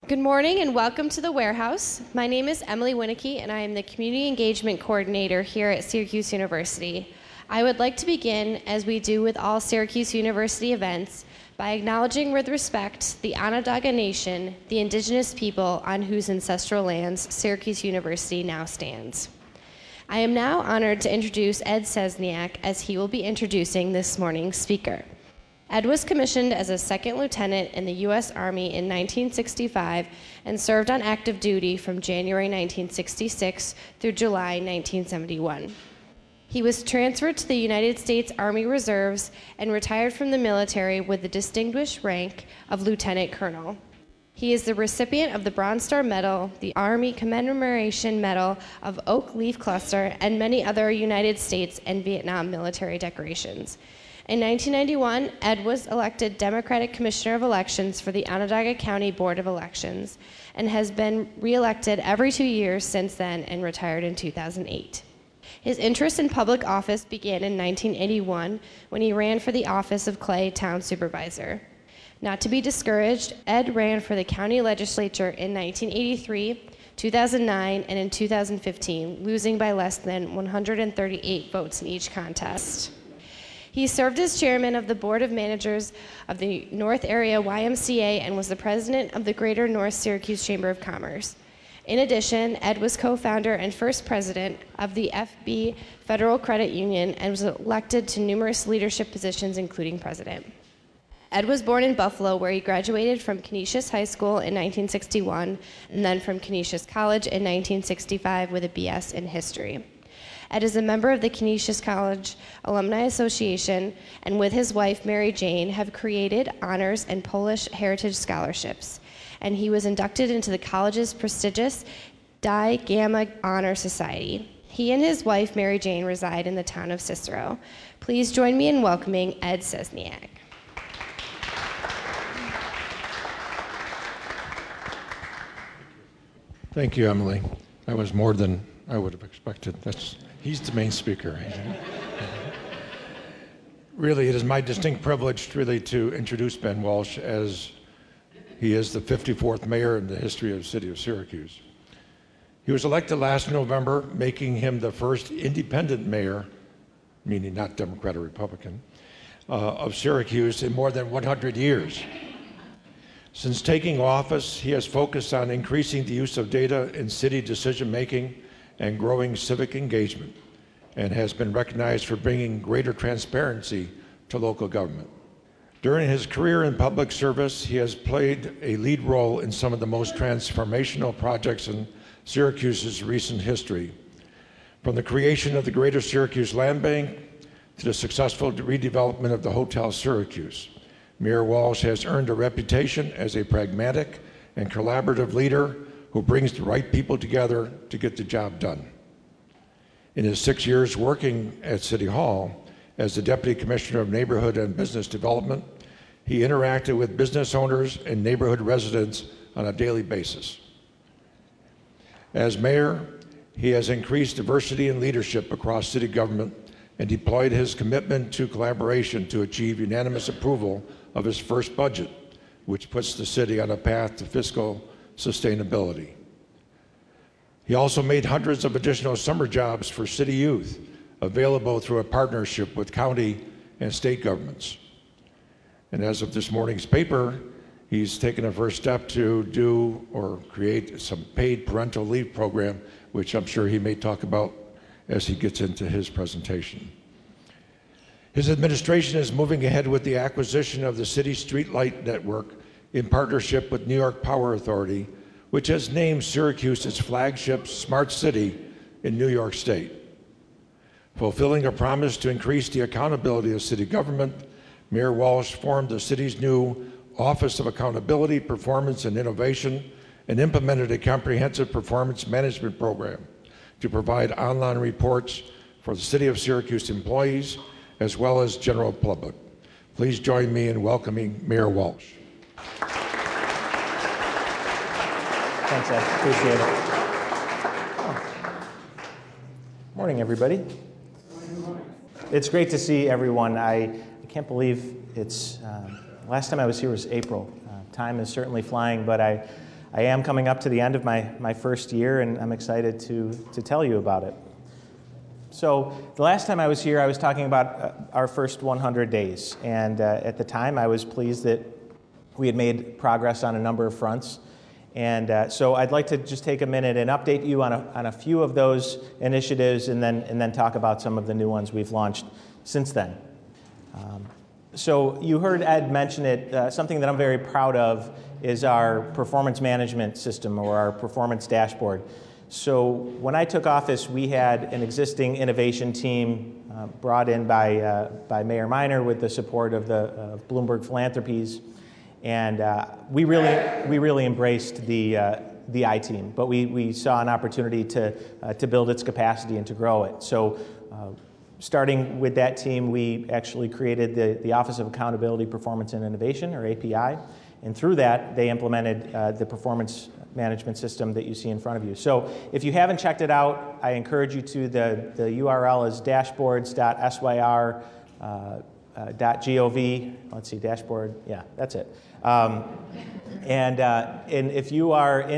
Good morning and welcome to the Warehouse. My name is Emily Winicky and I am the Community Engagement Coordinator here at Syracuse University. I would like to begin, as we do with all Syracuse University events, by acknowledging with respect the Onondaga Nation, the indigenous people on whose ancestral lands Syracuse University now stands. I am now honored to introduce Ed Cesniak as he will be introducing this morning's speaker. Ed was commissioned as a second lieutenant in the U.S. Army in 1965 and served on active duty from January 1966 through July 1971. He was transferred to the United States Army Reserves and retired from the military with the distinguished rank of Lieutenant Colonel. He is the recipient of the Bronze Star Medal, the Army Commemoration Medal of Oak Leaf Cluster, and many other United States and Vietnam military decorations. In 1991, Ed was elected Democratic Commissioner of Elections for the Onondaga County Board of Elections and has been re-elected every 2 years since then and retired in 2008. His interest in public office began in 1981 when he ran for the office of Clay Town Supervisor. Not to be discouraged, Ed ran for the county legislature in 1983, 2009, and in 2015, losing by less than 138 votes in each contest. He served as chairman of the Board of Managers of the North Area YMCA and was the president of the Greater North Syracuse Chamber of Commerce. In addition, Ed was co-founder and first president of the FB Federal Credit Union and was elected to numerous leadership positions, including president. Ed was born in Buffalo, where he graduated from Canisius High School in 1961 and then from Canisius College in 1965 with a BS in history. Ed is a member of the Canisius College Alumni Association and with his wife, Mary Jane, have created honors and Polish heritage scholarships. And he was inducted into the college's prestigious Di Gamma Honor Society. He and his wife, Mary Jane, reside in the town of Cicero. Please join me in welcoming Ed Cesniak. Thank you, Emily. That was more than I would have expected. He's the main speaker. Really, it is my distinct privilege to introduce Ben Walsh, as he is the 54th mayor in the history of the city of Syracuse. He was elected last November, making him the first independent mayor, meaning not Democrat or Republican, of Syracuse in more than 100 years. Since taking office, he has focused on increasing the use of data in city decision-making and growing civic engagement, and has been recognized for bringing greater transparency to local government. During his career in public service, he has played a lead role in some of the most transformational projects in Syracuse's recent history, from the creation of the Greater Syracuse Land Bank to the successful redevelopment of the Hotel Syracuse. Mayor Walsh has earned a reputation as a pragmatic and collaborative leader who brings the right people together to get the job done. In his 6 years working at City Hall as the Deputy Commissioner of Neighborhood and Business Development, he interacted with business owners and neighborhood residents on a daily basis. As mayor, he has increased diversity and leadership across city government and deployed his commitment to collaboration to achieve unanimous approval of his first budget, which puts the city on a path to fiscal sustainability. He also made hundreds of additional summer jobs for city youth available through a partnership with county and state governments. And as of this morning's paper, he's taken a first step to do or create some paid parental leave program, which I'm sure he may talk about as he gets into his presentation. His administration is moving ahead with the acquisition of the city streetlight network in partnership with New York Power Authority, which has named Syracuse its flagship smart city in New York State. Fulfilling a promise to increase the accountability of city government, Mayor Walsh formed the city's new Office of Accountability, Performance, and Innovation and implemented a comprehensive performance management program to provide online reports for the City of Syracuse employees as well as general public. Please join me in welcoming Mayor Walsh. Thanks, Ed. Appreciate it. Morning, everybody. It's great to see everyone. I can't believe it's last time I was here was April. Time is certainly flying, but I I am coming up to the end of my first year, and I'm excited to tell you about it. So the last time I was here, I was talking about our first 100 days, and at the time I was pleased that we had made progress on a number of fronts. And so I'd like to just take a minute and update you on a few of those initiatives, and then talk about some of the new ones we've launched since then. So you heard Ed mention it. Something that I'm very proud of is our performance management system, or our performance dashboard. So when I took office, we had an existing innovation team brought in by Mayor Miner with the support of the Bloomberg Philanthropies, and we really embraced the I team. But we saw an opportunity to build its capacity and to grow it. So starting with that team, we actually created the Office of Accountability, Performance, and Innovation, or API, and through that, they implemented the performance management system that you see in front of you. So if you haven't checked it out, I encourage you to. The URL is dashboards.syr.gov. Let's see, dashboard, yeah, that's it. And if you're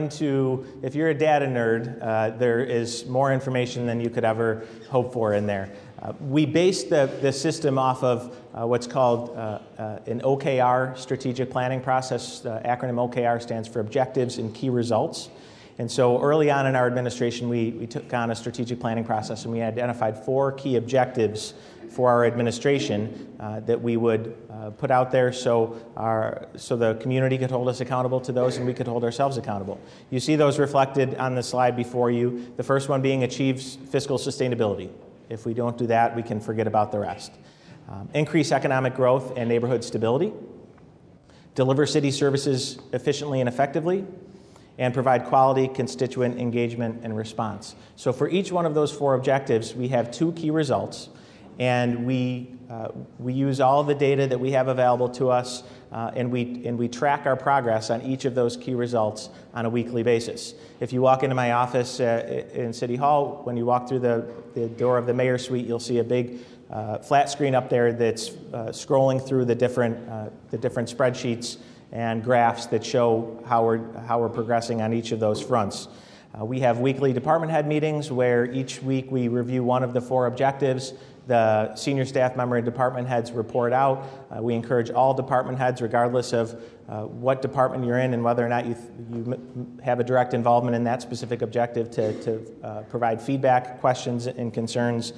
a data nerd, there is more information than you could ever hope for in there. We based the system off of what's called an OKR strategic planning process. The acronym OKR stands for Objectives and Key Results. And so early on in our administration, we took on a strategic planning process, and we identified 4 key objectives for our administration that we would put out there so the community could hold us accountable to those, and we could hold ourselves accountable. You see those reflected on the slide before you. The first one being achieve fiscal sustainability. If we don't do that, we can forget about the rest. Increase economic growth and neighborhood stability. Deliver city services efficiently and effectively. And provide quality constituent engagement and response. So for each one of those 4 objectives, we have 2 key results. And we use all the data that we have available to us, and we track our progress on each of those key results on a weekly basis. If you walk into my office in City Hall, when you walk through the door of the mayor's suite, you'll see a big flat screen up there that's scrolling through the different spreadsheets and graphs that show how we're progressing on each of those fronts. We have weekly department head meetings where each week we review one of the 4 objectives. The senior staff member and department heads report out. We encourage all department heads, regardless of what department you're in and whether or not you have a direct involvement in that specific objective, to provide feedback, questions, and concerns.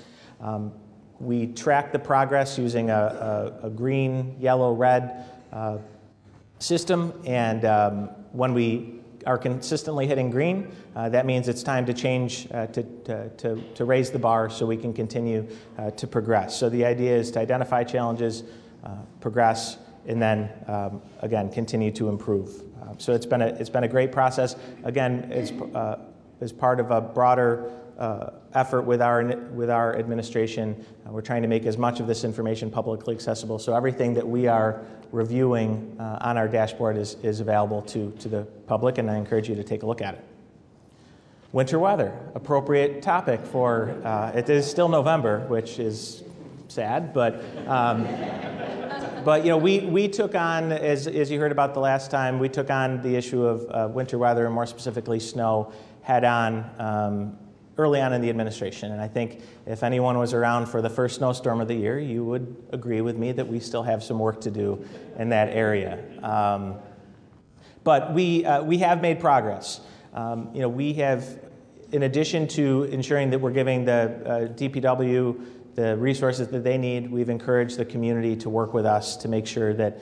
We track the progress using a green, yellow, red system, and when we are consistently hitting green, that means it's time to change, to raise the bar so we can continue to progress. So the idea is to identify challenges, progress, and then again continue to improve. So it's been a great process. Again, as part of a broader effort with our administration, we're trying to make as much of this information publicly accessible. So everything that we are reviewing on our dashboard is available to the public, and I encourage you to take a look at it. Winter weather, appropriate topic for, it is still November, which is sad, but we took on, as you heard about the last time, we took on the issue of winter weather, and more specifically snow, head on early on in the administration. And I think if anyone was around for the first snowstorm of the year, you would agree with me that we still have some work to do in that area. But we have made progress. We have, in addition to ensuring that we're giving the DPW the resources that they need, we've encouraged the community to work with us to make sure that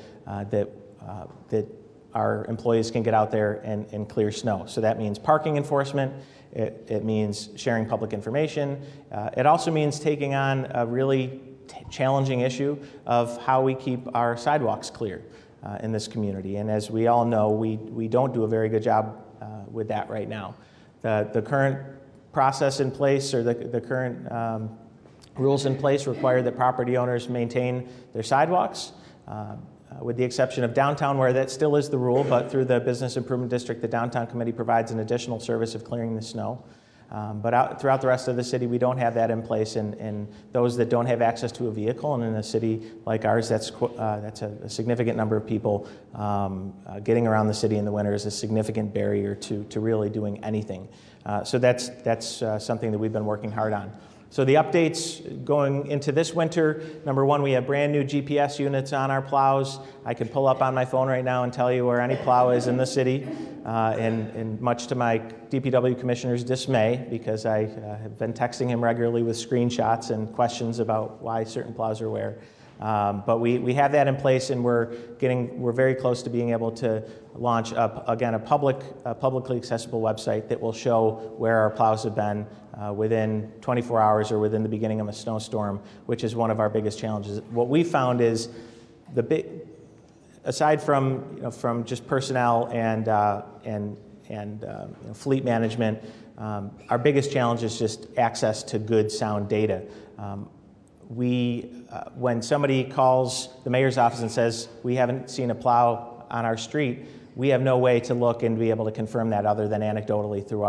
our employees can get out there and clear snow. So that means parking enforcement. It means sharing public information. It also means taking on a really challenging issue of how we keep our sidewalks clear in this community. And as we all know, we don't do a very good job with that right now. The current process in place, or the current rules in place, require that property owners maintain their sidewalks, with the exception of downtown, where that still is the rule, but through the Business Improvement District, the Downtown Committee provides an additional service of clearing the snow. But throughout the rest of the city, we don't have that in place, and those that don't have access to a vehicle, and in a city like ours, that's a significant number of people. Getting around the city in the winter is a significant barrier to really doing anything. So that's something that we've been working hard on. So the updates going into this winter, number one, we have brand new GPS units on our plows. I could pull up on my phone right now and tell you where any plow is in the city, and much to my DPW commissioner's dismay, because I have been texting him regularly with screenshots and questions about why certain plows are where. But we have that in place, and we're very close to being able to launch up again a publicly accessible website that will show where our plows have been within 24 hours or within the beginning of a snowstorm, which is one of our biggest challenges. What we found is aside from just personnel and fleet management, our biggest challenge is just access to good, sound data. When somebody calls the mayor's office and says, we haven't seen a plow on our street, we have no way to look and be able to confirm that other than anecdotally through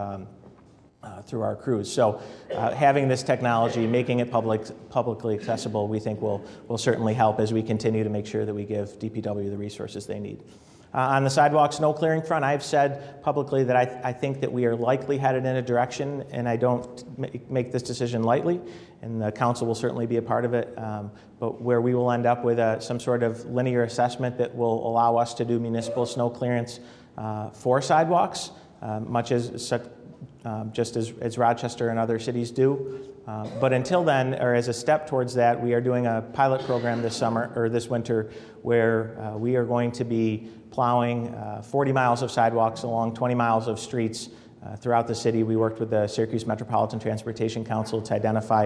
our crews. So having this technology, making it publicly accessible, we think will certainly help as we continue to make sure that we give DPW the resources they need. On the sidewalk snow clearing front, I've said publicly that I think that we are likely headed in a direction, and I don't make this decision lightly, and the council will certainly be a part of it, but where we will end up with some sort of linear assessment that will allow us to do municipal snow clearance for sidewalks, much as just as Rochester and other cities do. But until then, or as a step towards that, we are doing a pilot program this winter where we are going to be plowing 40 miles of sidewalks along 20 miles of streets throughout the city. We worked with the Syracuse Metropolitan Transportation Council to identify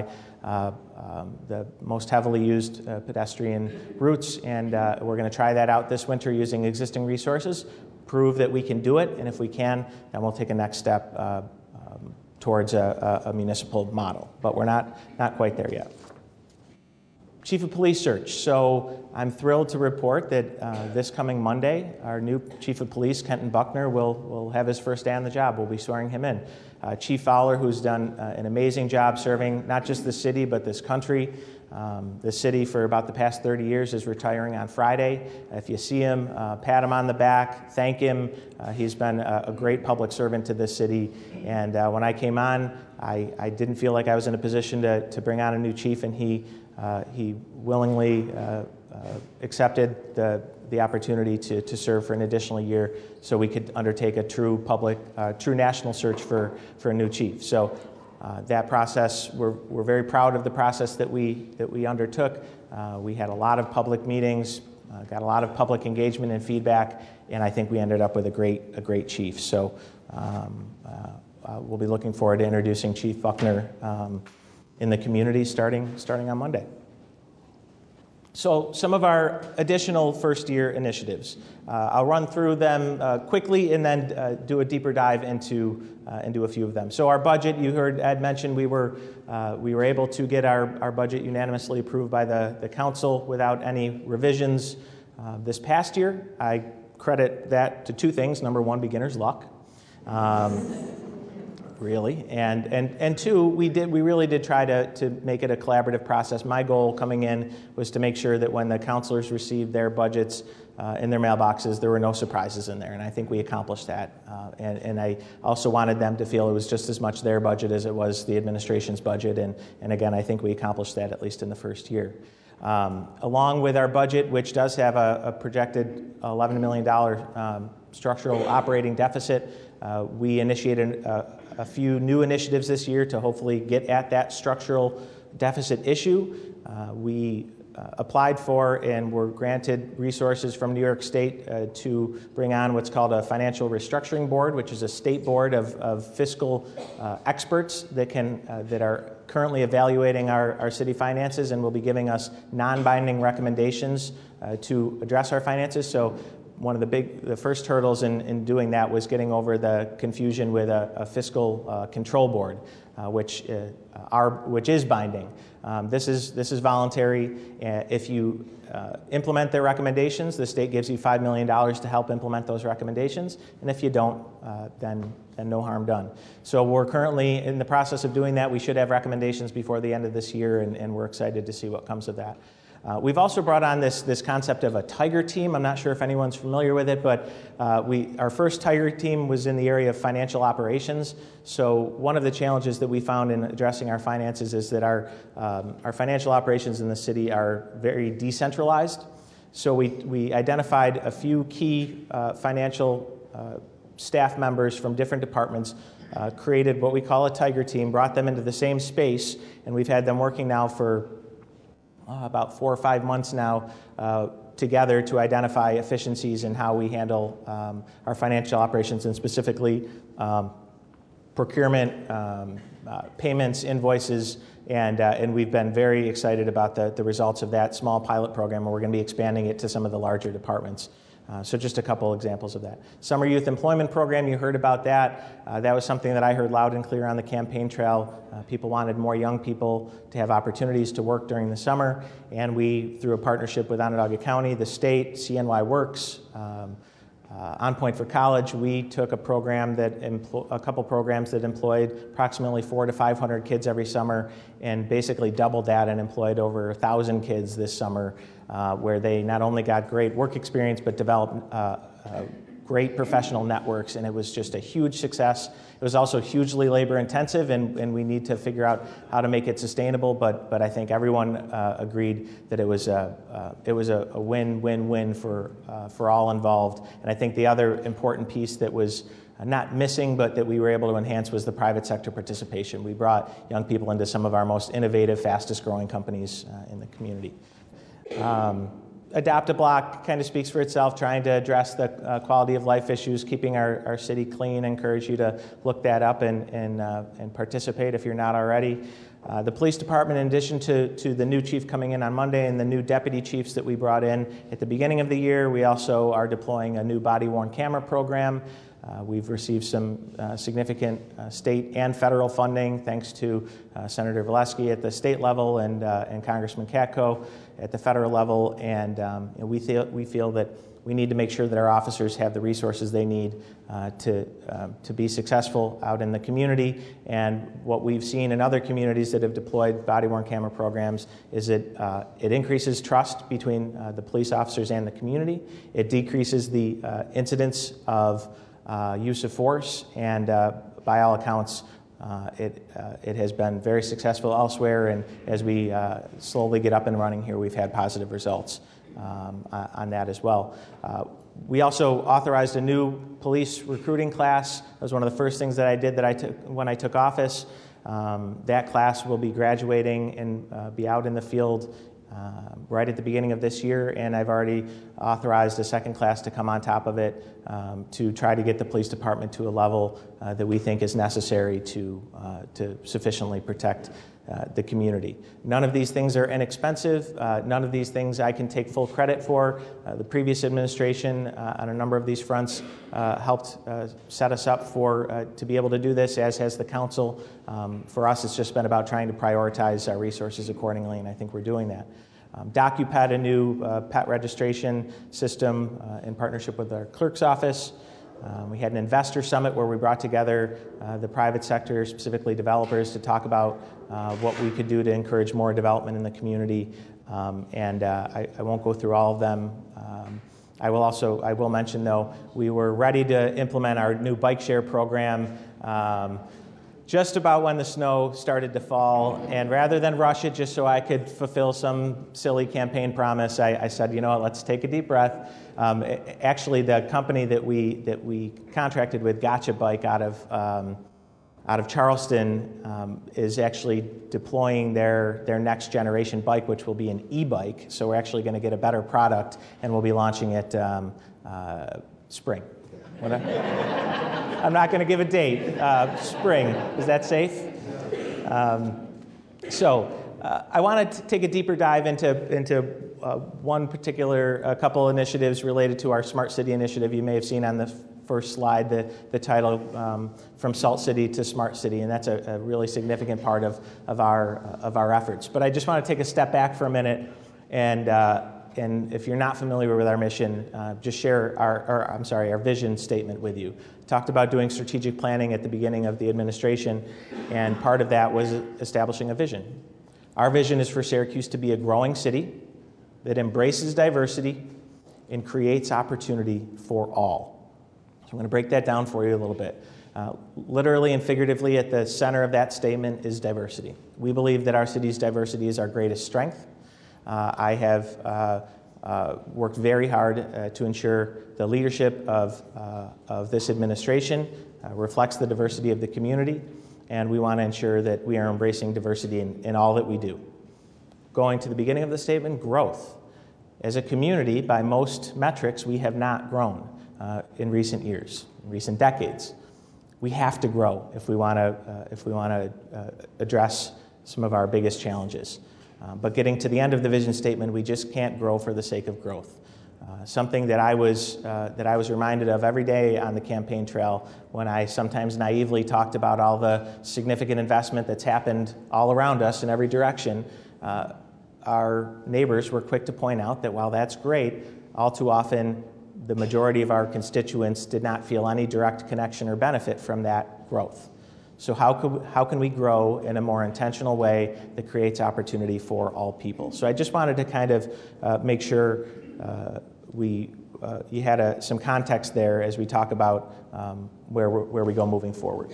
the most heavily used pedestrian routes, and we're going to try that out this winter using existing resources, prove that we can do it, and if we can, then we'll take a next step towards a municipal model. But we're not quite there yet. Chief of Police search. So I'm thrilled to report that this coming Monday, our new Chief of Police, Kenton Buckner, will have his first day on the job. We'll be swearing him in. Chief Fowler, who's done an amazing job serving not just the city, but this country. The city for about the past 30 years is retiring on Friday. If you see him, pat him on the back, thank him. He's been a great public servant to this city. And when I came on, I didn't feel like I was in a position to bring on a new chief, and he willingly accepted the opportunity to serve for an additional year so we could undertake a true national search for a new chief. So that process, we're very proud of the process that we undertook. We had a lot of public meetings, got a lot of public engagement and feedback, and I think we ended up with a great chief. So we'll be looking forward to introducing Chief Buckner in the community starting on Monday. So some of our additional first-year initiatives. I'll run through them quickly and then do a deeper dive into a few of them. So our budget, you heard Ed mention, we were able to get our budget unanimously approved by the council without any revisions this past year. I credit that to two things. Number one, beginner's luck. Really, and two, we really did try to make it a collaborative process. My goal coming in was to make sure that when the counselors received their budgets in their mailboxes, there were no surprises in there, and I think we accomplished that. And I also wanted them to feel it was just as much their budget as it was the administration's budget, and again, I think we accomplished that at least in the first year. Along with our budget, which does have a projected $11 million structural operating deficit, we initiated a few new initiatives this year to hopefully get at that structural deficit issue. We applied for and were granted resources from New York State to bring on what's called a financial restructuring board, which is a state board of fiscal experts that are currently evaluating our city finances and will be giving us non-binding recommendations to address our finances. So one of the first hurdles in doing that was getting over the confusion with a fiscal control board, which is binding. This is voluntary. If you implement their recommendations, the state gives you $5 million to help implement those recommendations, and if you don't, then no harm done. So we're currently in the process of doing that. We should have recommendations before the end of this year, and we're excited to see what comes of that. We've also brought on this concept of a Tiger team. I'm not sure if anyone's familiar with it, but our first Tiger team was in the area of financial operations. So one of the challenges that we found in addressing our finances is that our financial operations in the city are very decentralized. So we identified a few key financial staff members from different departments, created what we call a Tiger team, brought them into the same space, and we've had them working now for about 4 or 5 months now together to identify efficiencies in how we handle our financial operations, and specifically procurement, payments, invoices, and we've been very excited about the results of that small pilot program, and we're going to be expanding it to some of the larger departments. So just a couple examples of that. Summer Youth Employment Program, you heard about that. That was something that I heard loud and clear on the campaign trail. People wanted more young people to have opportunities to work during the summer, and we, through a partnership with Onondaga County, the state, CNY Works, On Point for College, we took a program a couple programs that employed approximately 400 to 500 kids every summer, and basically doubled that and employed over 1,000 kids this summer, where they not only got great work experience but developed great professional networks, and it was just a huge success. It was also hugely labor intensive, and we need to figure out how to make it sustainable, but I think everyone agreed that it was a win-win-win for all involved. And I think the other important piece that was not missing, but that we were able to enhance, was the private sector participation. We brought young people into some of our most innovative, fastest growing companies in the community. Adopt-A-Block kind of speaks for itself, trying to address the quality of life issues, keeping our city clean. I encourage you to look that up and participate if you're not already. The police department, in addition to the new chief coming in on Monday and the new deputy chiefs that we brought in at the beginning of the year, we also are deploying a new body-worn camera program. We've received some significant state and federal funding, thanks to Senator Valesky at the state level and Congressman Katko at the federal level, and we feel that we need to make sure that our officers have the resources they need to be successful out in the community. And what we've seen in other communities that have deployed body-worn camera programs is it increases trust between the police officers and the community. It decreases the incidence of use of force, and by all accounts, it has been very successful elsewhere, and as we slowly get up and running here, we've had positive results on that as well. We also authorized a new police recruiting class. That was one of the first things that I did when I took office. That class will be graduating and be out in the field right at the beginning of this year, and I've already authorized a second class to come on top of it to try to get the police department to a level that we think is necessary to sufficiently protect the community. None of these things are inexpensive. None of these things I can take full credit for. The previous administration on a number of these fronts helped set us up to be able to do this, as has the council. For us, it's just been about trying to prioritize our resources accordingly, and I think we're doing that. DocuPet, a new pet registration system in partnership with our clerk's office. We had an investor summit where we brought together the private sector, specifically developers, to talk about what we could do to encourage more development in the community. I won't go through all of them. I will mention, though, we were ready to implement our new bike share program just about when the snow started to fall, and rather than rush it just so I could fulfill some silly campaign promise, I said, you know what, let's take a deep breath. Actually, the company that we contracted with, Gotcha Bike, out of Charleston, is actually deploying their next generation bike, which will be an e-bike. So we're actually going to get a better product, and we'll be launching it spring. I'm not going to give a date. Spring. Is that safe? I want to take a deeper dive into a couple initiatives related to our Smart City initiative. You may have seen on the first slide the title, From Salt City to Smart City, and that's a really significant part of our efforts. But I just want to take a step back for a minute, and if you're not familiar with our mission, just share our vision statement with you. Talked about doing strategic planning at the beginning of the administration, and part of that was establishing a vision. Our vision is for Syracuse to be a growing city that embraces diversity and creates opportunity for all. So I'm going to break that down for you a little bit. Literally and figuratively, at the center of that statement is diversity. We believe that our city's diversity is our greatest strength. I have worked very hard to ensure the leadership of this administration reflects the diversity of the community, and we want to ensure that we are embracing diversity in all that we do. Going to the beginning of the statement, growth. As a community, by most metrics, we have not grown in recent years, in recent decades. We have to grow if we want to address some of our biggest challenges. But getting to the end of the vision statement, we just can't grow for the sake of growth. Something that I was reminded of every day on the campaign trail when I sometimes naively talked about all the significant investment that's happened all around us in every direction. Our neighbors were quick to point out that while that's great, all too often the majority of our constituents did not feel any direct connection or benefit from that growth. So how can we grow in a more intentional way that creates opportunity for all people? So I just wanted to kind of make sure you had some context there as we talk about where we go moving forward.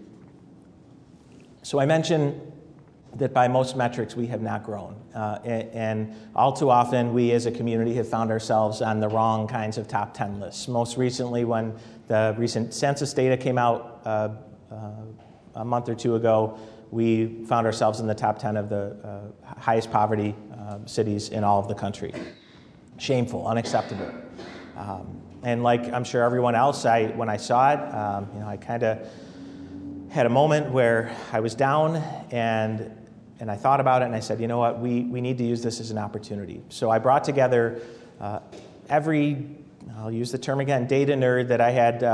So I mentioned that by most metrics we have not grown. And all too often we as a community have found ourselves on the wrong kinds of top 10 lists. Most recently when the recent census data came out a month or two ago, we found ourselves in the top 10 of the highest poverty cities in all of the country. Shameful, unacceptable. And like I'm sure everyone else, when I saw it, I kind of had a moment where I was down and I thought about it and I said, you know what, we need to use this as an opportunity. So I brought together I'll use the term again, data nerd that I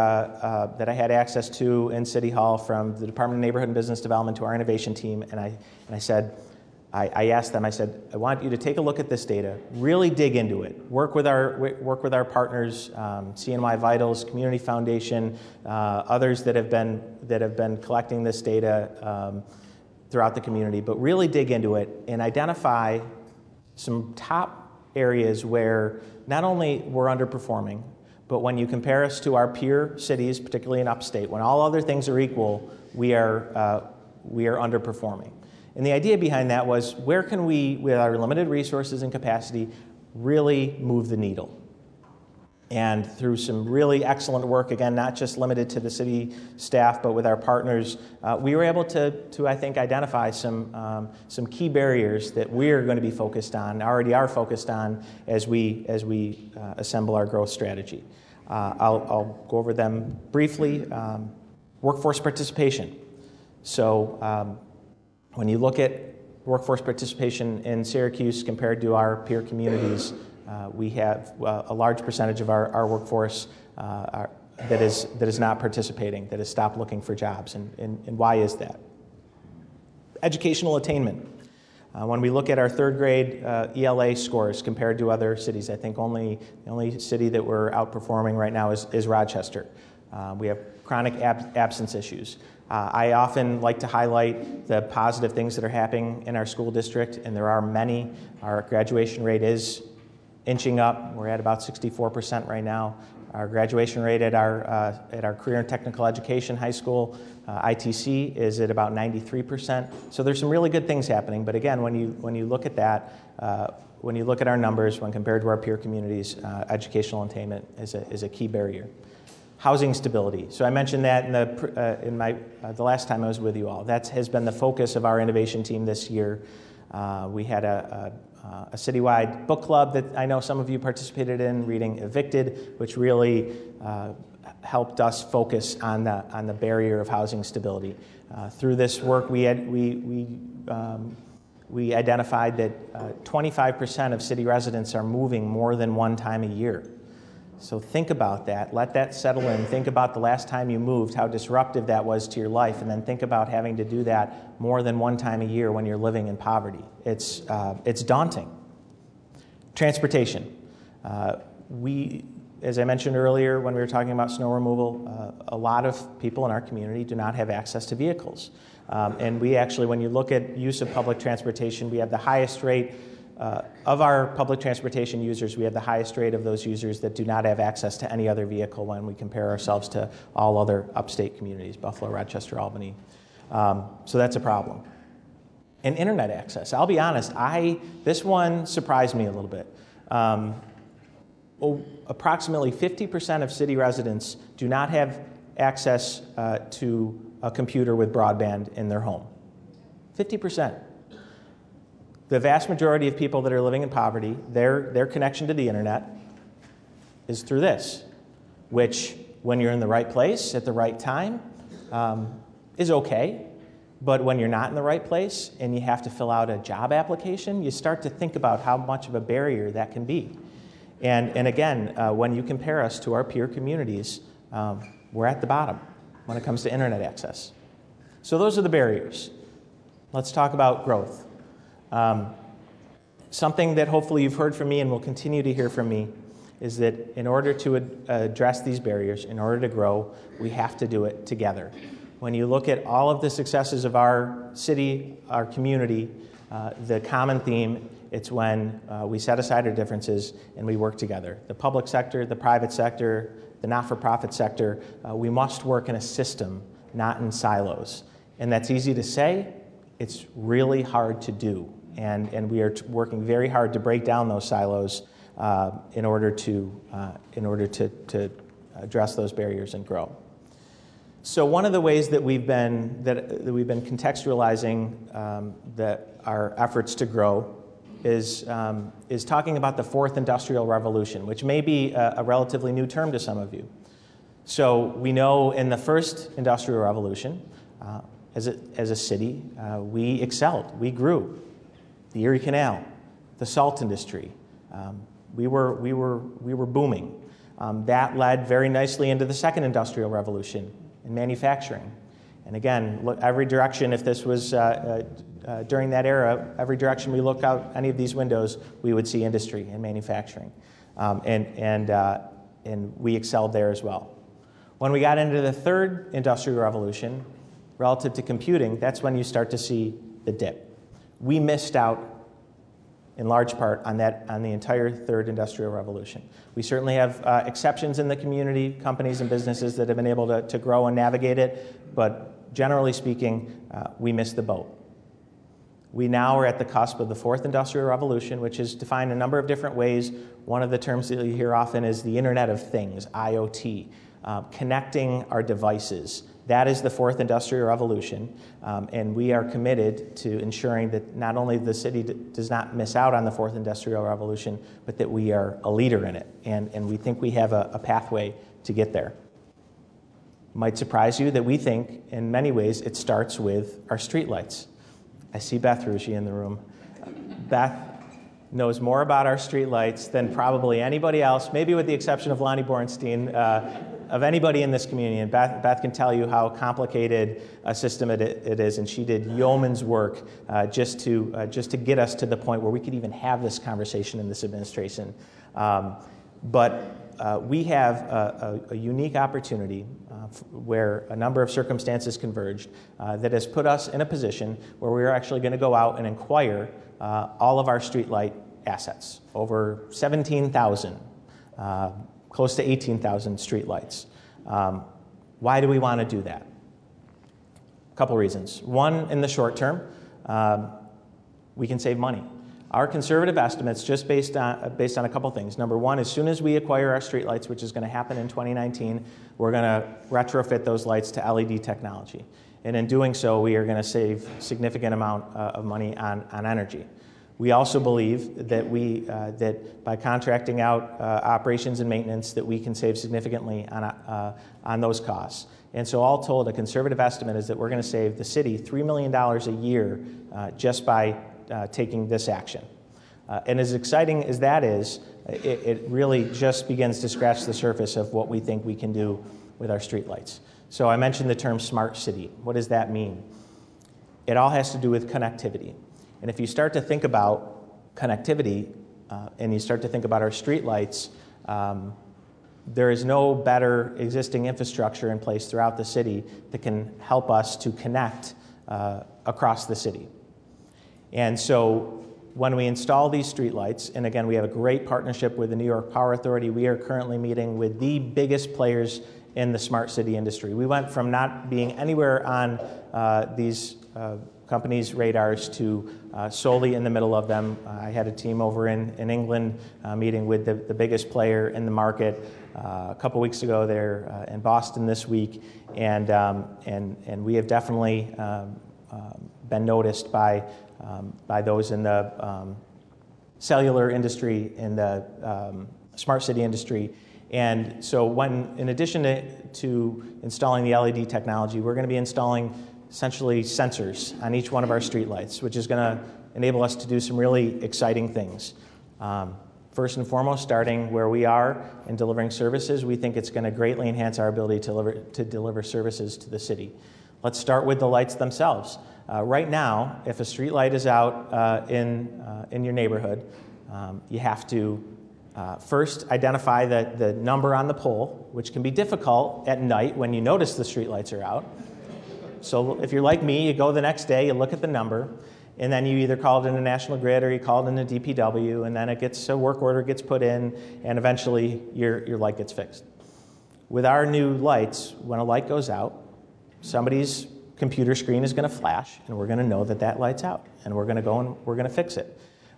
had access to in City Hall, from the Department of Neighborhood and Business Development to our innovation team, and I said, I asked them, I said, I want you to take a look at this data, really dig into it, work with our partners, CNY Vitals, Community Foundation, others that have been collecting this data throughout the community, but really dig into it and identify some top areas where not only we're underperforming, but when you compare us to our peer cities, particularly in upstate, when all other things are equal, we are underperforming. And the idea behind that was, where can we, with our limited resources and capacity, really move the needle? And through some really excellent work, again, not just limited to the city staff, but with our partners, we were able to I think, identify some key barriers that we're going to be focused on, already are focused on, as we assemble our growth strategy. I'll go over them briefly. Workforce participation. So when you look at workforce participation in Syracuse compared to our peer communities, we have a large percentage of our workforce that is not participating, that has stopped looking for jobs. And why is that? Educational attainment. When we look at our third grade ELA scores compared to other cities, I think the only city that we're outperforming right now is Rochester. We have chronic absence issues. I often like to highlight the positive things that are happening in our school district, and there are many. Our graduation rate is inching up. We're at about 64% right now. Our graduation rate at our career and technical education high school, ITC, is at about 93%. So there's some really good things happening. But again, when you look at that, when you look at our numbers, when compared to our peer communities, educational attainment is a key barrier. Housing stability. So I mentioned that in the last time I was with you all. That has been the focus of our innovation team this year. We had a citywide book club that I know some of you participated in, reading Evicted, which really helped us focus on the barrier of housing stability. Through this work, we we identified that 25% of city residents are moving more than one time a year. So think about that. Let that settle in. Think about the last time you moved, how disruptive that was to your life, and then think about having to do that more than one time a year when you're living in poverty. It's daunting. Transportation. As I mentioned earlier when we were talking about snow removal, a lot of people in our community do not have access to vehicles. And we actually, when you look at use of public transportation, we have the highest rate of our public transportation users. We have the highest rate of those users that do not have access to any other vehicle when we compare ourselves to all other upstate communities, Buffalo, Rochester, Albany. So that's a problem. And internet access. I'll be honest, this one surprised me a little bit. Approximately 50% of city residents do not have access to a computer with broadband in their home. 50%. The vast majority of people that are living in poverty, their connection to the internet is through this, which, when you're in the right place at the right time, is okay. But when you're not in the right place and you have to fill out a job application, you start to think about how much of a barrier that can be. And again, when you compare us to our peer communities, we're at the bottom when it comes to internet access. So those are the barriers. Let's talk about growth. Something that hopefully you've heard from me and will continue to hear from me is that in order to address these barriers, in order to grow, we have to do it together. When you look at all of the successes of our city, our community, the common theme, it's when we set aside our differences and we work together. The public sector, the private sector, the not-for-profit sector, we must work in a system, not in silos. And that's easy to say, it's really hard to do. And we are working very hard to break down those silos in order to address those barriers and grow. So one of the ways that we've been contextualizing our efforts to grow is talking about the fourth industrial revolution, which may be a relatively new term to some of you. So we know in the first industrial revolution, as a city, we excelled, we grew. The Erie Canal, the salt industry, we were booming. That led very nicely into the second industrial revolution in manufacturing. And again, look, every direction, if this was during that era, every direction we look out any of these windows, we would see industry and manufacturing. And we excelled there as well. When we got into the third industrial revolution, relative to computing, that's when you start to see the dip. We missed out in large part on the entire third industrial revolution. We certainly have exceptions in the community, companies and businesses that have been able to grow and navigate it, but generally speaking, we missed the boat. We now are at the cusp of the fourth industrial revolution, which is defined a number of different ways. One of the terms that you hear often is the Internet of Things, IoT, connecting our devices. That is the fourth industrial revolution, and we are committed to ensuring that not only the city does not miss out on the fourth industrial revolution, but that we are a leader in it, and we think we have a pathway to get there. It might surprise you that we think, in many ways, it starts with our streetlights. I see Beth Rucci in the room. Beth knows more about our streetlights than probably anybody else, maybe with the exception of Lonnie Bornstein, of anybody in this community. And Beth can tell you how complicated a system it is, and she did yeoman's work just to get us to the point where we could even have this conversation in this administration. But we have a unique opportunity where a number of circumstances converged that has put us in a position where we're actually going to go out and acquire all of our streetlight assets, over 17,000. Close to 18,000 streetlights. Why do we want to do that? A couple reasons. One, in the short term, we can save money. Our conservative estimates, just based on a couple things. Number one, as soon as we acquire our streetlights, which is going to happen in 2019, we're going to retrofit those lights to LED technology. And in doing so, we are going to save a significant amount of money on energy. We also believe that that by contracting out operations and maintenance, that we can save significantly on those costs. And so all told, a conservative estimate is that we're going to save the city $3 million a year just by taking this action. And as exciting as that is, it really just begins to scratch the surface of what we think we can do with our streetlights. So I mentioned the term smart city. What does that mean? It all has to do with connectivity. And if you start to think about connectivity and you start to think about our streetlights, there is no better existing infrastructure in place throughout the city that can help us to connect across the city. And so when we install these streetlights, and again, we have a great partnership with the New York Power Authority. We are currently meeting with the biggest players in the smart city industry. We went from not being anywhere on these companies' radars to solely in the middle of them. I had a team over in England meeting with the biggest player in the market a couple weeks ago there in Boston this week, and we have definitely been noticed by those in the cellular industry, in the smart city industry. And so when, in addition to installing the LED technology, we're going to be installing essentially sensors on each one of our streetlights, which is going to enable us to do some really exciting things. First and foremost, starting where we are in delivering services, we think it's going to greatly enhance our ability to deliver services to the city. Let's start with the lights themselves. Right now, if a street light is out in your neighborhood, you have to first identify the number on the pole, which can be difficult at night when you notice the street lights are out. So if you're like me, you go the next day, you look at the number, and then you either call it into National Grid or you call it into DPW, and then a work order gets put in, and eventually your light gets fixed. With our new lights, when a light goes out, somebody's computer screen is going to flash, and we're going to know that light's out, and we're going to go and we're going to fix it.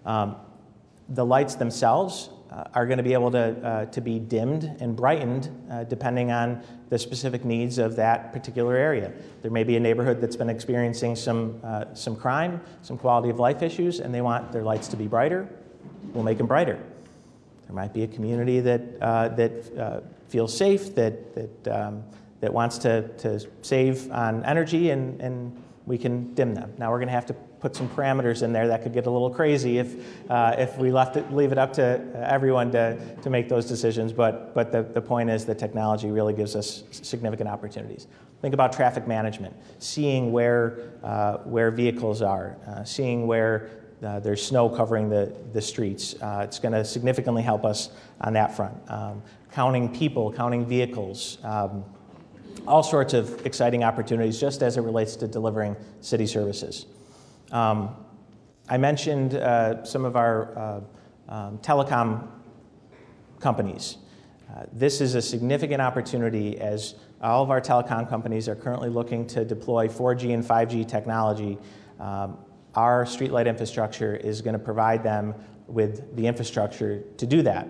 The lights themselves are going to be able to be dimmed and brightened depending on the specific needs of that particular area. There may be a neighborhood that's been experiencing some crime, some quality of life issues, and they want their lights to be brighter. We'll make them brighter. There might be a community that feels safe, that wants to save on energy, and we can dim them. Now we're going to have to put some parameters in there that could get a little crazy if we leave it up to everyone to make those decisions. But the point is that technology really gives us significant opportunities. Think about traffic management, seeing where vehicles are, seeing where there's snow covering the streets. It's going to significantly help us on that front. Counting people, counting vehicles. All sorts of exciting opportunities just as it relates to delivering city services. I mentioned some of our telecom companies. This is a significant opportunity as all of our telecom companies are currently looking to deploy 4G and 5G technology. Our streetlight infrastructure is going to provide them with the infrastructure to do that.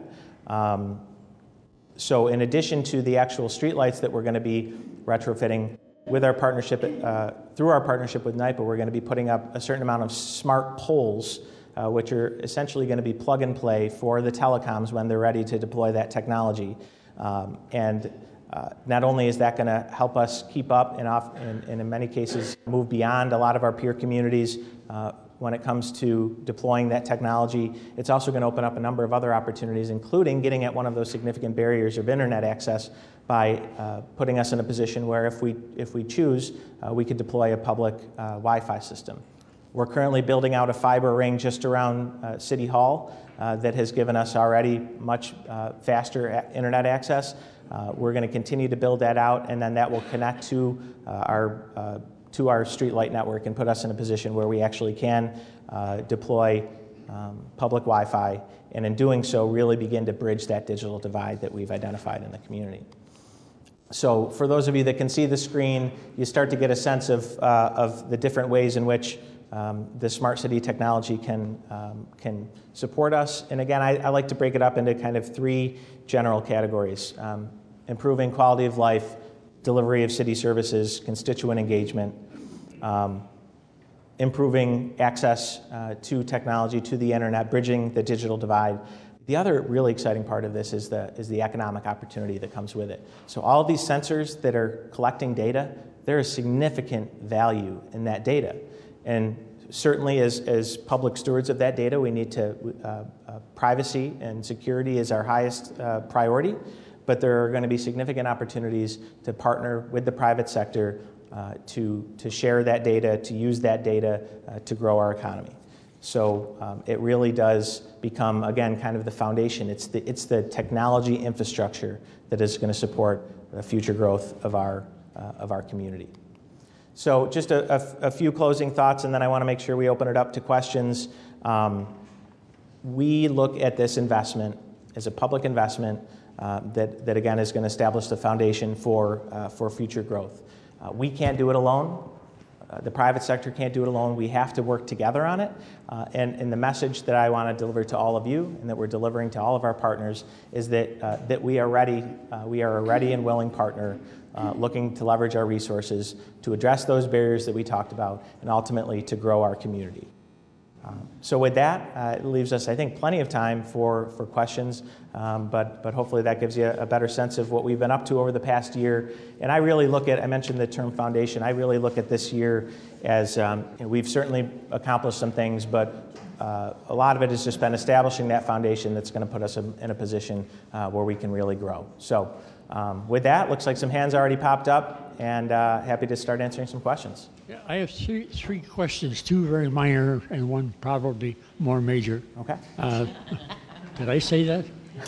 So in addition to the actual streetlights that we're going to be retrofitting with our partnership, through our partnership with NYPA, we're going to be putting up a certain amount of smart poles, which are essentially going to be plug and play for the telecoms when they're ready to deploy that technology. And not only is that going to help us keep up and in many cases move beyond a lot of our peer communities when it comes to deploying that technology, it's also going to open up a number of other opportunities, including getting at one of those significant barriers of internet access by putting us in a position where if we choose, we could deploy a public Wi-Fi system. We're currently building out a fiber ring just around City Hall that has given us already much faster internet access. We're going to continue to build that out, and then that will connect to our streetlight network and put us in a position where we actually can deploy public Wi-Fi, and in doing so really begin to bridge that digital divide that we've identified in the community. So for those of you that can see the screen, you start to get a sense of the different ways in which the smart city technology can support us. And again, I like to break it up into kind of three general categories: improving quality of life, delivery of city services, constituent engagement, improving access to technology, to the internet, bridging the digital divide. The other really exciting part of this is the economic opportunity that comes with it. So all of these sensors that are collecting data, there is significant value in that data. And Certainly, as public stewards of that data, we need to, privacy and security is our highest priority, but there are going to be significant opportunities to partner with the private sector to share that data, to use that data to grow our economy. So it really does become, again, kind of the foundation. It's the technology infrastructure that is going to support the future growth of our community. So just a few closing thoughts, and then I want to make sure we open it up to questions. We look at this investment as a public investment that again is going to establish the foundation for future growth. We can't do it alone. The private sector can't do it alone. We have to work together on it. And the message that I want to deliver to all of you, and that we're delivering to all of our partners, is that we are ready. We are a ready and willing partner, looking to leverage our resources to address those barriers that we talked about, and ultimately to grow our community. So with that, it leaves us, I think, plenty of time for questions, but hopefully that gives you a better sense of what we've been up to over the past year. And I really look at, I mentioned the term foundation, I really look at this year as, we've certainly accomplished some things, but a lot of it has just been establishing that foundation that's going to put us in a position where we can really grow. So with that, looks like some hands already popped up, and happy to start answering some questions. Yeah, I have three questions, two very minor and one probably more major. Okay. Did I say that?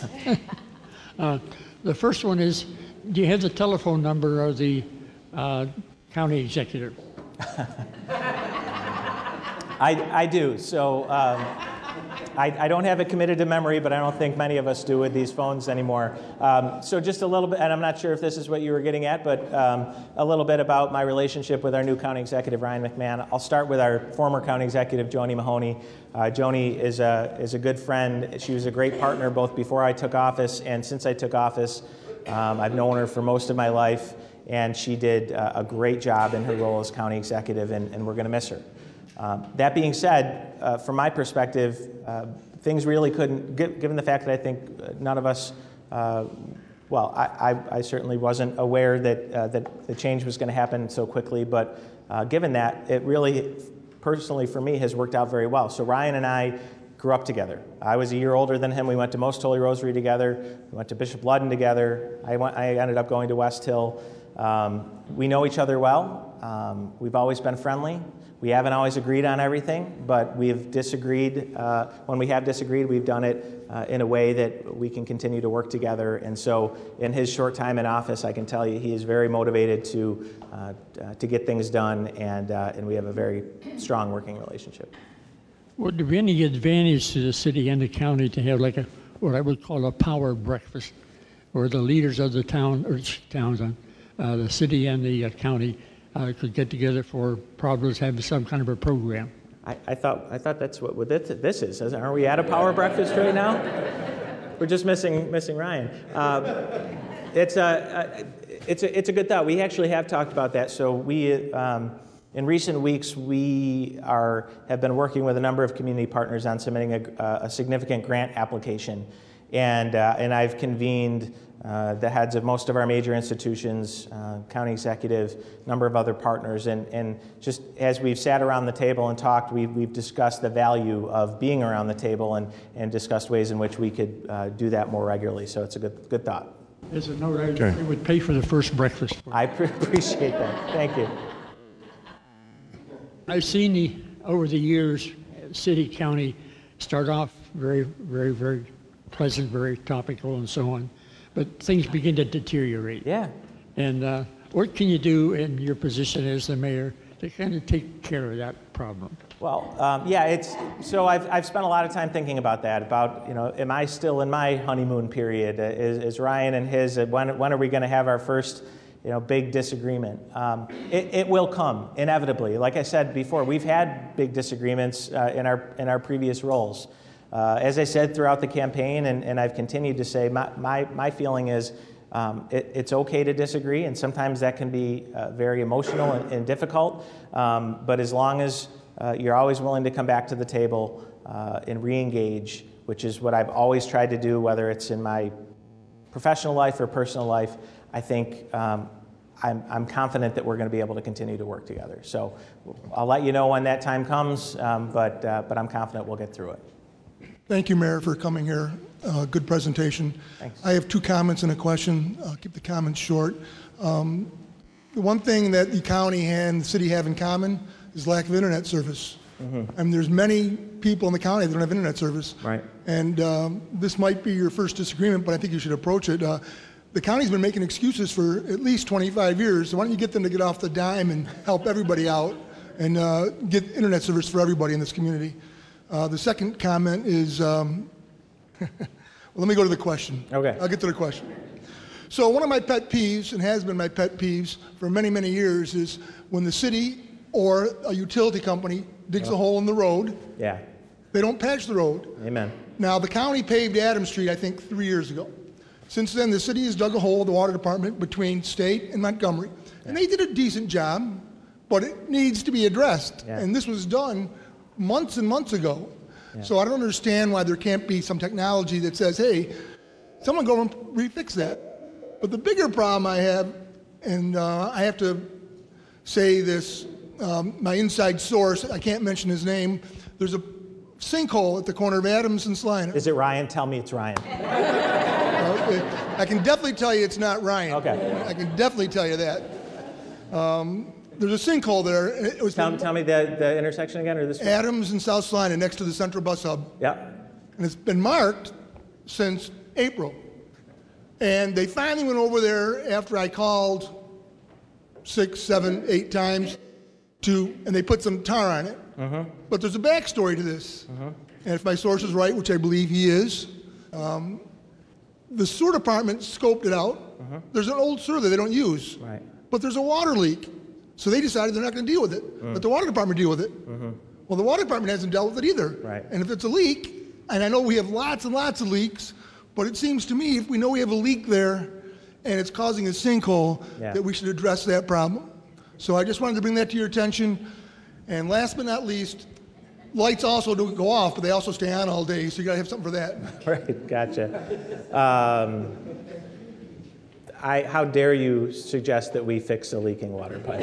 The first one is, do you have the telephone number of the county executive? I do. So I don't have it committed to memory, but I don't think many of us do with these phones anymore. So just a little bit, and I'm not sure if this is what you were getting at, but a little bit about my relationship with our new county executive, Ryan McMahon. I'll start with our former county executive, Joni Mahoney. Joni is a good friend. She was a great partner both before I took office and since I took office. I've known her for most of my life, and she did a great job in her role as county executive, and we're going to miss her. That being said, from my perspective, things really couldn't, given the fact that I think none of us, I certainly wasn't aware that the change was going to happen so quickly, but given that, it really, personally for me, has worked out very well. So Ryan and I grew up together. I was a year older than him. We went to Most Holy Rosary together. We went to Bishop Ludden together. I ended up going to West Hill. We know each other well. We've always been friendly. We haven't always agreed on everything, but we've disagreed. When we have disagreed, we've done it in a way that we can continue to work together. And so in his short time in office, I can tell you he is very motivated to get things done, and we have a very strong working relationship. Would there be any advantage to the city and the county to have like what I would call a power breakfast, where the leaders of the town, or towns, the city and the county could get together for Providence, have some kind of a program? I thought that's what this is. Aren't we at a power breakfast right now? We're just missing Ryan. It's a good thought. We actually have talked about that. So we, in recent weeks, we have been working with a number of community partners on submitting a significant grant application, and I've convened the heads of most of our major institutions, county executive, a number of other partners, and just as we've sat around the table and talked, we've discussed the value of being around the table and discussed ways in which we could do that more regularly. So it's a good thought. As a note, I would pay for the first breakfast. I appreciate that. Thank you. I've seen over the years, city, county start off very, very, very pleasant, very topical, and so on. But things begin to deteriorate. Yeah. And what can you do in your position as the mayor to kind of take care of that problem? Well, so I've spent a lot of time thinking about that, am I still in my honeymoon period? Is Ryan and his, when are we going to have our first, big disagreement? It will come, inevitably. Like I said before, we've had big disagreements in our previous roles. As I said throughout the campaign, and I've continued to say, my feeling is it's okay to disagree, and sometimes that can be very emotional and difficult, but as long as you're always willing to come back to the table and re-engage, which is what I've always tried to do, whether it's in my professional life or personal life, I think I'm confident that we're going to be able to continue to work together. So I'll let you know when that time comes, but I'm confident we'll get through it. Thank you, Mayor, for coming here. Good presentation. Thanks. I have 2 comments and a question. I'll keep the comments short. The one thing that the county and the city have in common is lack of internet service. I mean, there's many people in the county that don't have internet service. Right. And this might be your first disagreement, but I think you should approach it. The county's been making excuses for at least 25 years, so why don't you get them to get off the dime and help everybody out and get internet service for everybody in this community. The second comment is, well, let me go to the question. Okay. I'll get to the question. So one of my pet peeves, and has been my pet peeves for many, many years, is when the city or a utility company digs a hole in the road, Yeah. they don't patch the road. Amen. Now, the county paved Adams Street, I think, 3 years ago. Since then, the city has dug a hole, the water department, between State and Montgomery. And they did a decent job, but it needs to be addressed. Yeah. And this was done months and months ago. Yeah. So I don't understand why there can't be some technology that says, hey, someone go and refix that. But the bigger problem I have, and I have to say this, my inside source, I can't mention his name, there's a sinkhole at the corner of Adams and Sliner. Is it Ryan? Tell me it's Ryan. Okay. I can definitely tell you it's not Ryan. Okay. I can definitely tell you that. There's a sinkhole there. And it was Tell me the intersection again, or this one? Adams and South Salina next to the Central Bus Hub. Yeah. And it's been marked since April. And they finally went over there after I called 6, 7, 8 times and they put some tar on it. But there's a backstory to this. And if my source is right, which I believe he is, the sewer department scoped it out. There's an old sewer that they don't use. Right. But there's a water leak. So they decided they're not going to deal with it. Let the water department deal with it. Well, the water department hasn't dealt with it either. Right. And if it's a leak, and I know we have lots and lots of leaks, but it seems to me if we know we have a leak there and it's causing a sinkhole, Yeah. that we should address that problem. So I just wanted to bring that to your attention. And last but not least, lights also don't go off, but they also stay on all day, so you got to have something for that. Right, gotcha. How dare you suggest that we fix a leaking water pipe?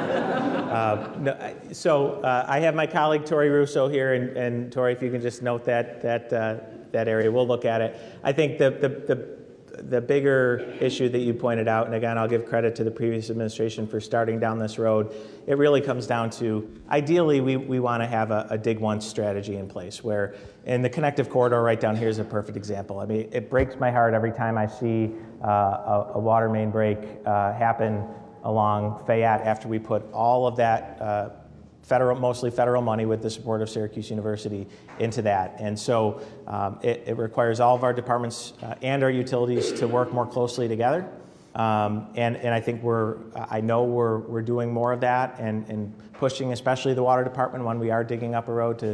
I have my colleague Tori Russo here, and Tori, if you can just note that area, we'll look at it. I think the bigger issue that you pointed out, and again, I'll give credit to the previous administration for starting down this road, it really comes down to, ideally, we want to have a dig once strategy in place, where in the connective corridor right down here is a perfect example. I mean, it breaks my heart every time I see a water main break happen along Fayette after we put all of that mostly federal money with the support of Syracuse University into that. And so it requires all of our departments and our utilities to work more closely together. And I think I know we're doing more of that and pushing, especially the water department when we are digging up a road to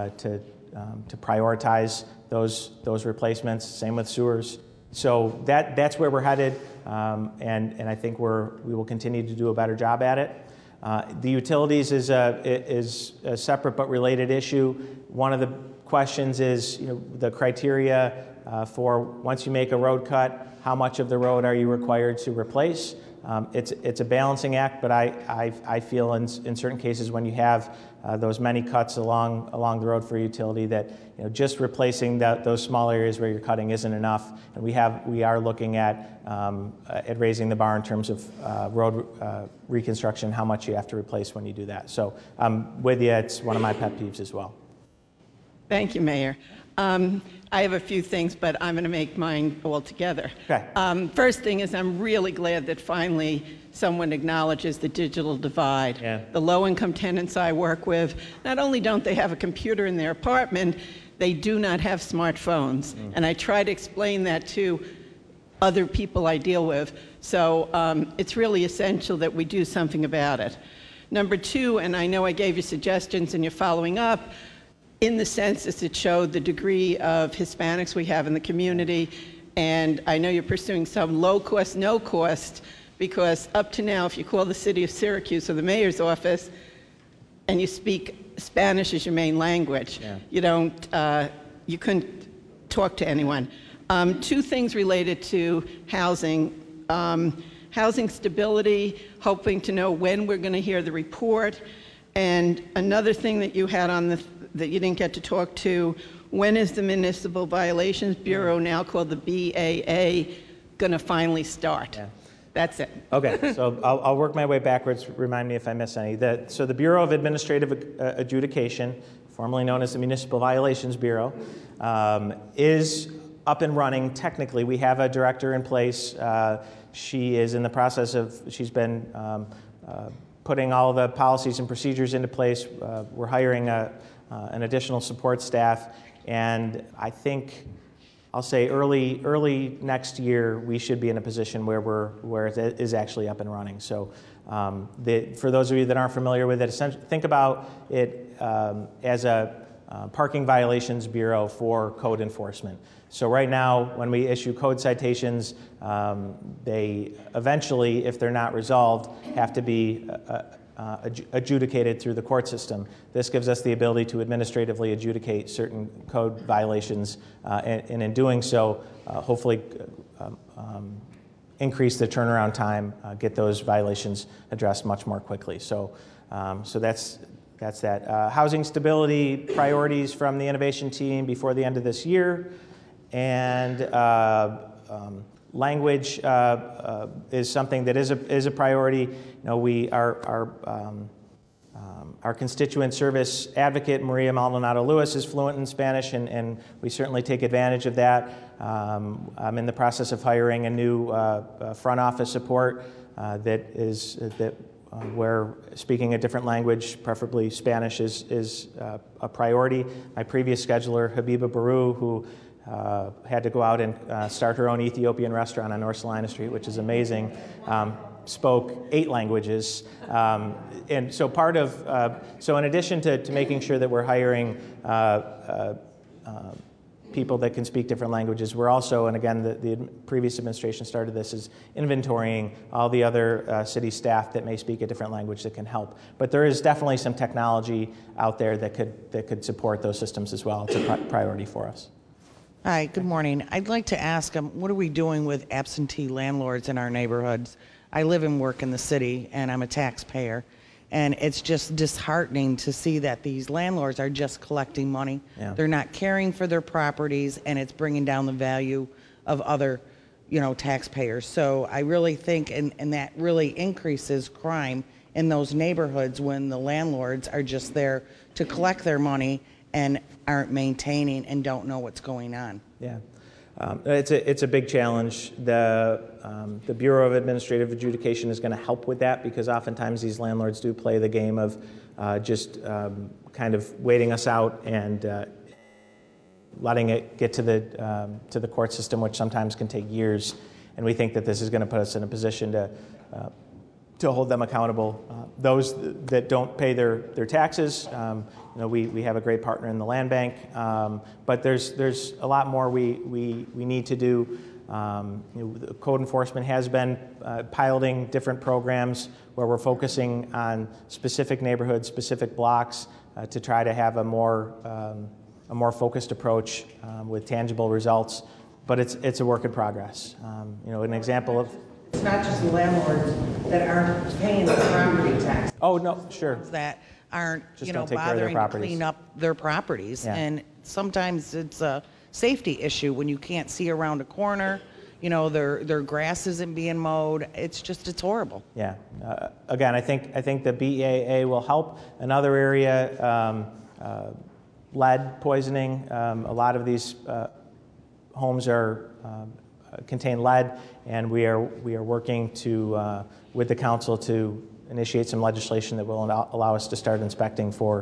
prioritize those replacements. Same with sewers. So that's where we're headed, and I think we will continue to do a better job at it. The utilities is a separate but related issue. One of the questions is, the criteria for once you make a road cut, how much of the road are you required to replace? It's a balancing act, but I feel in certain cases when you have those many cuts along the road for utility that just replacing those small areas where you're cutting isn't enough, and we are looking at raising the bar in terms of road reconstruction, how much you have to replace when you do that. So with you, it's one of my pet peeves as well. Thank you, Mayor. I have a few things, but I'm going to make mine all together. Okay. First thing is I'm really glad that finally someone acknowledges the digital divide. Yeah. The low-income tenants I work with, not only don't they have a computer in their apartment, they do not have smartphones. And I try to explain that to other people I deal with. So it's really essential that we do something about it. Number two, and I know I gave you suggestions and you're following up, in the census, it showed the degree of Hispanics we have in the community, and I know you're pursuing some low cost, no cost, because up to now, if you call the city of Syracuse or the mayor's office and you speak Spanish as your main language, you couldn't talk to anyone. Two things related to housing. housing stability, hoping to know when we're going to hear the report. And another thing that you had on that you didn't get to talk to, when is the Municipal Violations Bureau, now called the BAA, going to finally start? Yeah. That's it. Okay, so I'll work my way backwards. Remind me if I miss any. So the Bureau of Administrative Adjudication, formerly known as the Municipal Violations Bureau, is up and running. Technically, we have a director in place. She is in the process of, she's been putting all the policies and procedures into place. We're hiring an additional support staff, and I think I'll say early next year we should be in a position where it is actually up and running. So for those of you that aren't familiar with it, think about it as a parking violations bureau for code enforcement. So right now, when we issue code citations, they eventually, if they're not resolved, have to be adjudicated through the court system. This gives us the ability to administratively adjudicate certain code violations, and in doing so, hopefully increase the turnaround time, get those violations addressed much more quickly. So that's that. Housing stability priorities from the innovation team before the end of this year, and language is something that is a priority. You know, our constituent service advocate, Maria Maldonado Lewis, is fluent in Spanish, and we certainly take advantage of that. I'm in the process of hiring a new front office support where speaking a different language, preferably Spanish, is a priority. My previous scheduler, Habiba Baru, who had to go out and start her own Ethiopian restaurant on North Salina Street, which is amazing, spoke 8 languages. And so so in addition to making sure that we're hiring people that can speak different languages, we're also, and again, the previous administration started this, is inventorying all the other city staff that may speak a different language that can help. But there is definitely some technology out there that could support those systems as well. It's a priority for us. Hi, good morning. I'd like to ask, what are we doing with absentee landlords in our neighborhoods? I live and work in the city, and I'm a taxpayer, and it's just disheartening to see that these landlords are just collecting money. Yeah. They're not caring for their properties, and it's bringing down the value of other, taxpayers. So I really think, and that really increases crime in those neighborhoods when the landlords are just there to collect their money and aren't maintaining and don't know what's going on. Yeah, it's a big challenge. The Bureau of Administrative Adjudication is going to help with that, because oftentimes these landlords do play the game of just kind of waiting us out and letting it get to the court system, which sometimes can take years. And we think that this is going to put us in a position to hold them accountable. Those that don't pay their taxes, we have a great partner in the land bank, but there's a lot more we need to do. Code enforcement has been piloting different programs where we're focusing on specific neighborhoods, specific blocks, to try to have a more focused approach with tangible results. But it's a work in progress. An example of. It's not just the landlords that aren't paying the property tax. Oh, no, sure. That aren't, bothering to clean up their properties. Yeah. And sometimes it's a safety issue when you can't see around a corner. Their grass isn't being mowed. It's horrible. Yeah. Again, I think the BAA will help. Another area, lead poisoning. A lot of these homes contain lead, and we are working with the council to initiate some legislation that will allow us to start inspecting for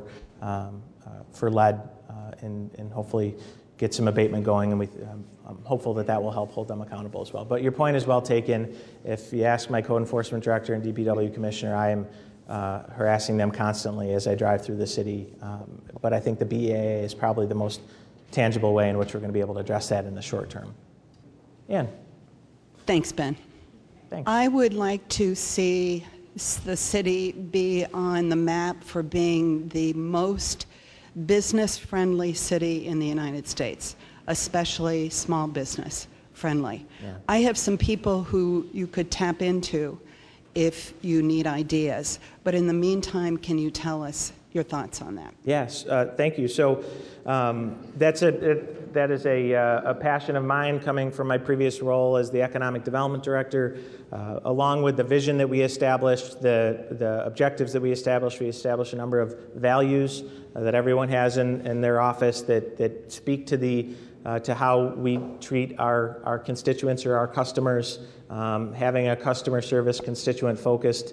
lead and hopefully get some abatement going. And I'm hopeful that will help hold them accountable as well. But your point is well taken. If you ask my code enforcement director and DPW commissioner, I am harassing them constantly as I drive through the city. But I think the BAA is probably the most tangible way in which we're going to be able to address that in the short term. Ann. Thanks, Ben. Thanks. I would like to see the city be on the map for being the most business-friendly city in the United States, especially small business. friendly. Yeah. I have some people who you could tap into if you need ideas. But in the meantime, can you tell us your thoughts on that? Yes, thank you. So that is a passion of mine coming from my previous role as the Economic Development Director. Along with the vision that we established, the objectives that we established a number of values that everyone has in their office that speak to how we treat our constituents or our customers. Having a customer service, constituent-focused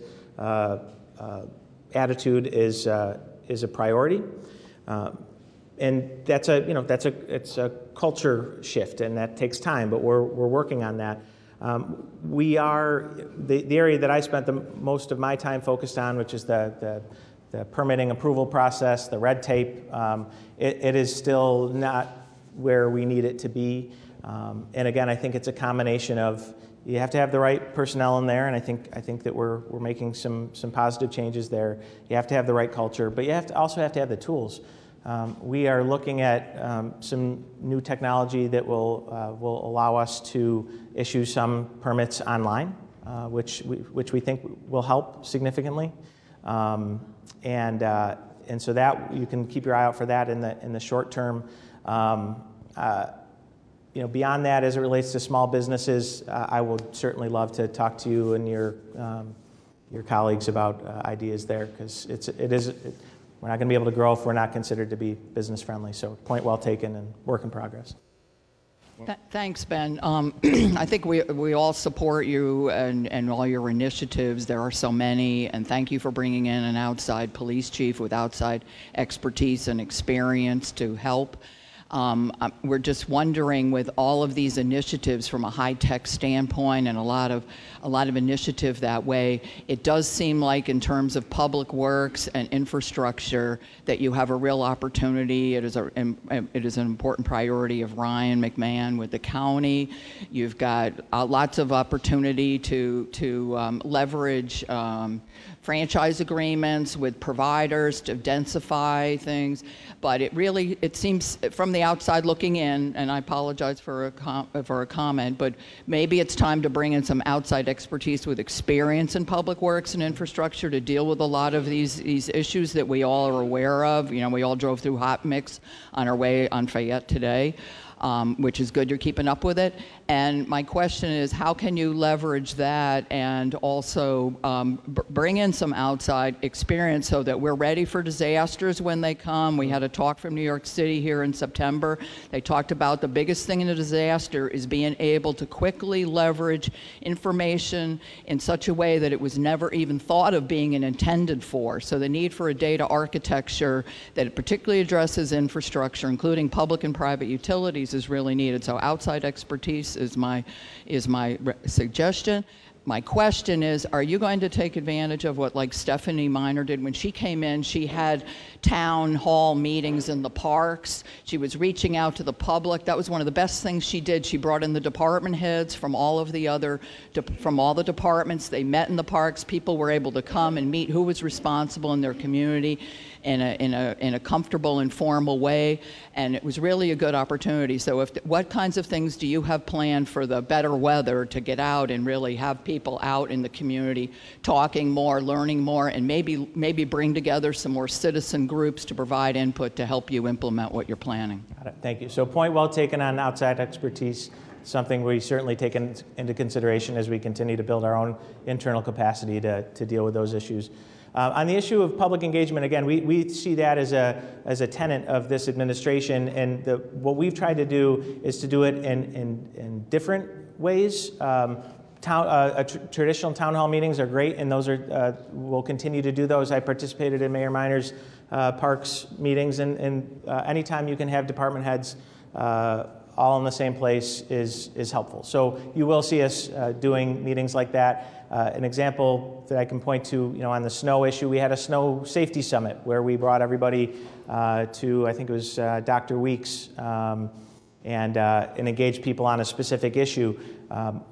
attitude is a priority, and it's a culture shift, and that takes time. But we're working on that. We are the area that I spent the most of my time focused on, which is the permitting approval process, the red tape. It is still not where we need it to be, and again, I think it's a combination of you have to have the right personnel in there, and I think that we're making some positive changes there. You have to have the right culture, but you also have to have the tools. We are looking at some new technology that will allow us to issue some permits online, which we think will help significantly, and so that you can keep your eye out for that in the short term. Beyond that, as it relates to small businesses, I would certainly love to talk to you and your colleagues about ideas there, because we're not going to be able to grow if we're not considered to be business friendly. So, point well taken and work in progress. Thanks, Ben. I think we all support you and all your initiatives. There are so many, and thank you for bringing in an outside police chief with outside expertise and experience to help. We're just wondering, with all of these initiatives from a high-tech standpoint and a lot of initiative that way, it does seem like in terms of public works and infrastructure that you have a real opportunity. It is an important priority of Ryan McMahon with the county. You've got lots of opportunity to leverage franchise agreements with providers to densify things, but it seems from the outside looking in, and I apologize for a comment, but maybe it's time to bring in some outside expertise with experience in public works and infrastructure to deal with a lot of these issues that we all are aware of. We all drove through Hot Mix on our way on Fayette today. Which is good you're keeping up with it. And my question is, how can you leverage that and also bring in some outside experience so that we're ready for disasters when they come? We had a talk from New York City here in September. They talked about the biggest thing in a disaster is being able to quickly leverage information in such a way that it was never even thought of being intended for. So the need for a data architecture that particularly addresses infrastructure, including public and private utilities, is really needed. So outside expertise is my suggestion. My question is, are you going to take advantage of what like Stephanie Miner did when she came in? She had town hall meetings in the parks. She was reaching out to the public. That was one of the best things she did. She brought in the department heads from all the departments. They met in the parks. People were able to come and meet who was responsible in their community in a comfortable, informal way, and it was really a good opportunity. So what kinds of things do you have planned for the better weather to get out and really have people out in the community talking more, learning more, and maybe bring together some more citizen groups to provide input to help you implement what you're planning? Got it. Thank you. So point well taken on outside expertise, something we certainly take into consideration as we continue to build our own internal capacity to deal with those issues. On the issue of public engagement, again, we see that as a tenet of this administration, and what we've tried to do is to do it in different ways. Traditional town hall meetings are great, and those we'll continue to do those. I participated in Mayor Miner's parks meetings, and anytime you can have department heads all in the same place is helpful. So you will see us doing meetings like that. An example that I can point to, on the snow issue, we had a snow safety summit where we brought everybody to, I think it was Dr. Weeks, and engaged people on a specific issue.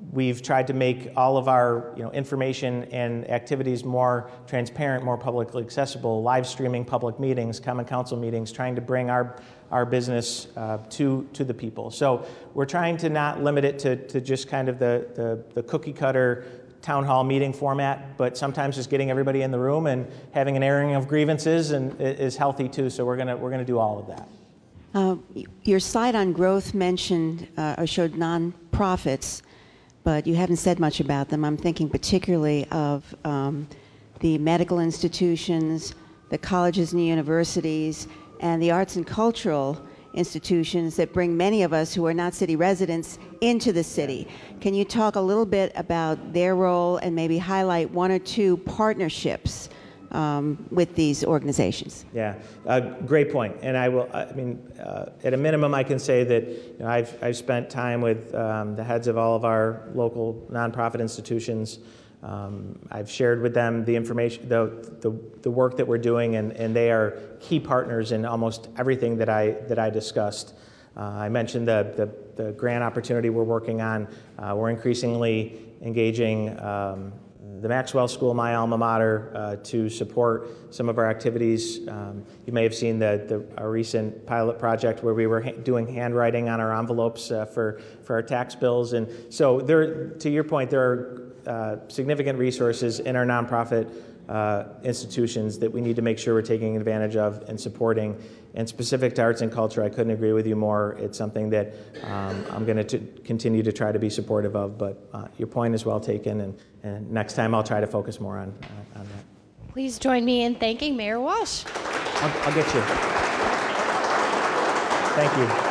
We've tried to make all of our information and activities more transparent, more publicly accessible, live streaming public meetings, common council meetings, trying to bring our business to the people. So we're trying to not limit it to just kind of the cookie cutter town hall meeting format, but sometimes just getting everybody in the room and having an airing of grievances is healthy too. So we're gonna do all of that. Your slide on growth mentioned or showed nonprofits, but you haven't said much about them. I'm thinking particularly of the medical institutions, the colleges and universities, and the arts and cultural institutions that bring many of us who are not city residents into the city. Can you talk a little bit about their role and maybe highlight one or two partnerships with these organizations? Yeah, great point. And at a minimum, I can say that I've spent time with the heads of all of our local nonprofit institutions. I've shared with them the information, the work that we're doing, and they are key partners in almost everything that I discussed. I mentioned the grant opportunity we're working on. We're increasingly engaging the Maxwell School, my alma mater, to support some of our activities. You may have seen our recent pilot project where we were doing handwriting on our envelopes for our tax bills. And so to your point, there are significant resources in our nonprofit institutions that we need to make sure we're taking advantage of and supporting. And specific to arts and culture, I couldn't agree with you more. It's something that I'm going to continue to try to be supportive of. But your point is well taken, and next time I'll try to focus more on that. Please join me in thanking Mayor Walsh. I'll get you. Thank you.